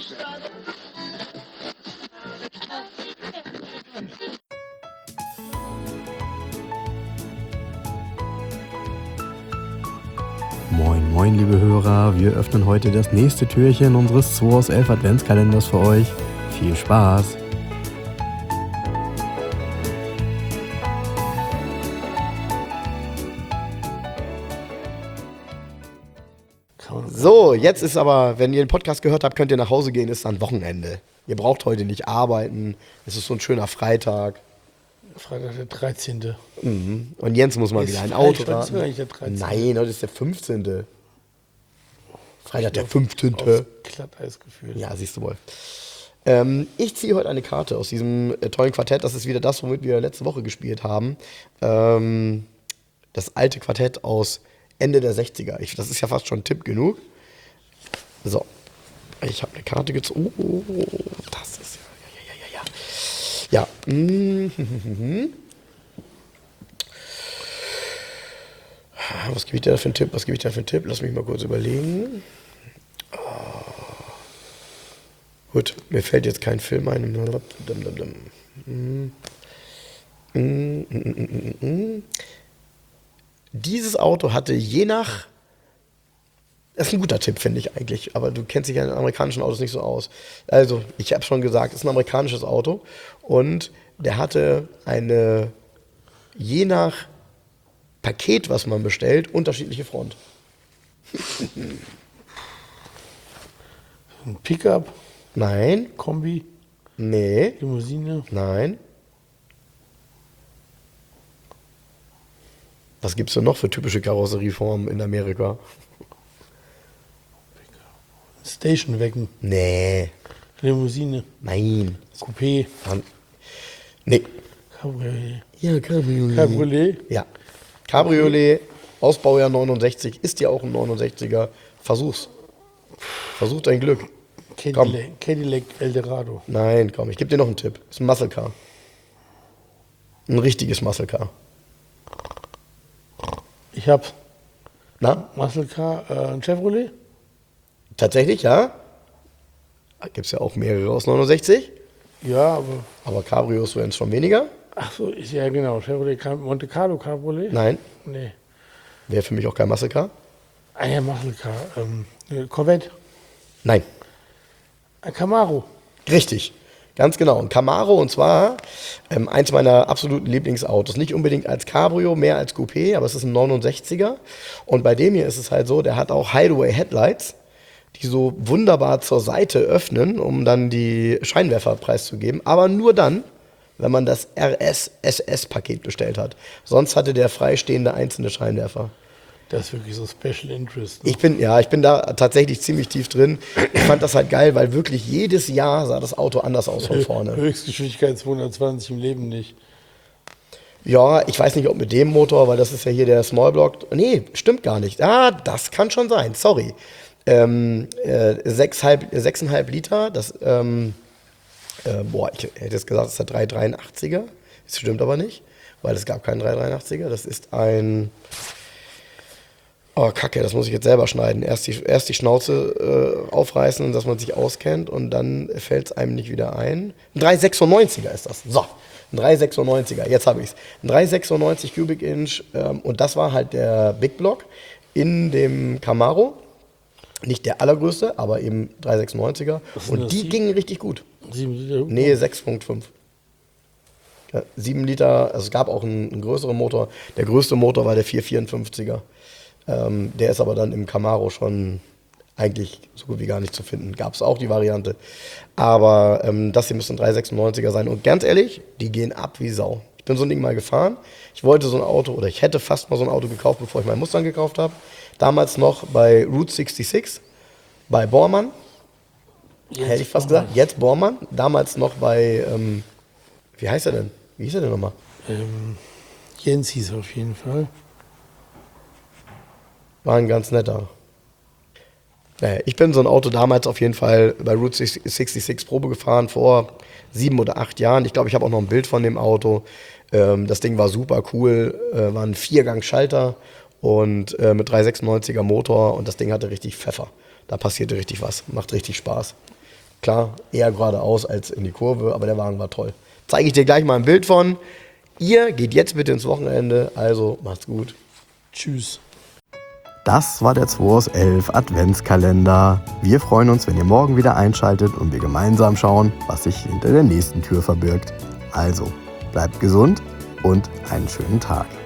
Moin, moin, liebe Hörer. Wir öffnen heute das nächste Türchen unseres 2 aus 11 Adventskalenders für euch. Viel Spaß! So, jetzt ist aber, wenn ihr den Podcast gehört habt, könnt ihr nach Hause gehen, ist dann Wochenende. Ihr braucht heute nicht arbeiten. Es ist so ein schöner Freitag. Freitag der 13. Mhm. Und Jens muss mal wieder ein Auto Das raten. ist der 13. Nein, heute ist der 15. Freitag der 15. Aufs Glatteis gefühlt. Ja, siehst du wohl. Ich ziehe heute eine Karte aus diesem tollen Quartett. Das ist wieder das, womit wir letzte Woche gespielt haben. Das alte Quartett aus Ende der 60er. Das ist ja fast schon Tipp genug. So. Ich habe eine Karte gezogen. Oh, das ist ja. Was gebe ich dir da für einen Tipp? Lass mich mal kurz überlegen. Gut, mir fällt jetzt kein Film ein. Dieses Auto hatte je nach... Das ist ein guter Tipp, finde ich eigentlich. Aber du kennst dich ja in amerikanischen Autos nicht so aus. Also, ich habe schon gesagt, es ist ein amerikanisches Auto. Und der hatte eine, je nach Paket, was man bestellt, unterschiedliche Front. Ein Pickup? Nein. Kombi? Nee. Limousine? Nein. Was gibt's denn noch für typische Karosserieformen in Amerika? Stationwagen? Nee. Limousine? Nein. Coupé? Nee. Cabriolet? Ja, Cabriolet. Cabriolet? Ja. Cabriolet, Ausbaujahr 69, ist ja auch ein 69er. Versuch's. Versuch dein Glück. Cadillac Eldorado? Nein, komm, ich gebe dir noch einen Tipp. Ist ein Muscle Car. Ein richtiges Muscle Car. Ich hab Na? Muscle Car, ein Chevrolet? Tatsächlich, ja. Gibt es ja auch mehrere aus 69. Ja, Aber Cabrios werden es schon weniger. ach so, ist ja genau. Chevrolet Monte Carlo Cabriolet? Nein, Nee. wäre für mich auch kein Muscle Car. Ah ja, Muscle Car. Corvette? Nein, Ein Camaro? richtig. Ganz genau. Ein Camaro, und zwar eins meiner absoluten Lieblingsautos. Nicht unbedingt als Cabrio, mehr als Coupé, aber es ist ein 69er. Und bei dem hier ist es halt so, der hat auch Hideaway Headlights, die so wunderbar zur Seite öffnen, um dann die Scheinwerfer preiszugeben. Aber nur dann, wenn man das RS-SS-Paket bestellt hat. Sonst hatte der freistehende einzelne Scheinwerfer. Das ist wirklich so Special Interest. Ne? Ich bin da tatsächlich ziemlich tief drin. Ich fand das halt geil, weil wirklich jedes Jahr sah das Auto anders aus von vorne. Höchstgeschwindigkeit 220 im Leben nicht. Ja, ich weiß nicht, ob mit dem Motor, weil das ist ja hier der Smallblock. Nee, stimmt gar nicht. Ah, das kann schon sein, sorry. 6,5 Liter, das, ich hätte jetzt gesagt, das ist der 383er. Das stimmt aber nicht, weil es gab keinen 383er. Das ist ein... Oh, Kacke, das muss ich jetzt selber schneiden. Erst die Schnauze aufreißen, dass man sich auskennt, und dann fällt es einem nicht wieder ein. Ein 396er ist das. So, ein 396er, jetzt habe ich es. Ein 396 Cubic Inch, und das war halt der Big Block in dem Camaro. Nicht der allergrößte, aber eben 396er. Und die gingen richtig gut. 7 Liter? Nee, 6,5. Ja, 7 Liter, also es gab auch einen größeren Motor. Der größte Motor war der 454er. Der ist aber dann im Camaro schon eigentlich so gut wie gar nicht zu finden. Gab es auch die Variante. Aber das hier müsste ein 396er sein. Und ganz ehrlich, die gehen ab wie Sau. Ich bin so ein Ding mal gefahren. Ich wollte so ein Auto, oder ich hätte fast mal so ein Auto gekauft, bevor ich meinen Mustang gekauft habe. Damals noch bei Route 66, bei Bormann. Hätte ich fast gesagt. Jetzt Bormann. Damals noch bei, wie heißt er denn? Wie hieß er denn nochmal? Jens hieß auf jeden Fall. War ein ganz netter. Naja, ich bin so ein Auto damals auf jeden Fall bei Route 66 Probe gefahren, vor 7 oder 8 Jahren. Ich glaube, ich habe auch noch ein Bild von dem Auto. Das Ding war super cool, war ein 4-Gang-Schalter und mit 396er Motor, und das Ding hatte richtig Pfeffer. Da passierte richtig was, macht richtig Spaß. Klar, eher geradeaus als in die Kurve, aber der Wagen war toll. Zeige ich dir gleich mal ein Bild von. Ihr geht jetzt bitte ins Wochenende, also macht's gut. Tschüss. Das war der 2 aus 11 Adventskalender. Wir freuen uns, wenn ihr morgen wieder einschaltet und wir gemeinsam schauen, was sich hinter der nächsten Tür verbirgt. Also, bleibt gesund und einen schönen Tag.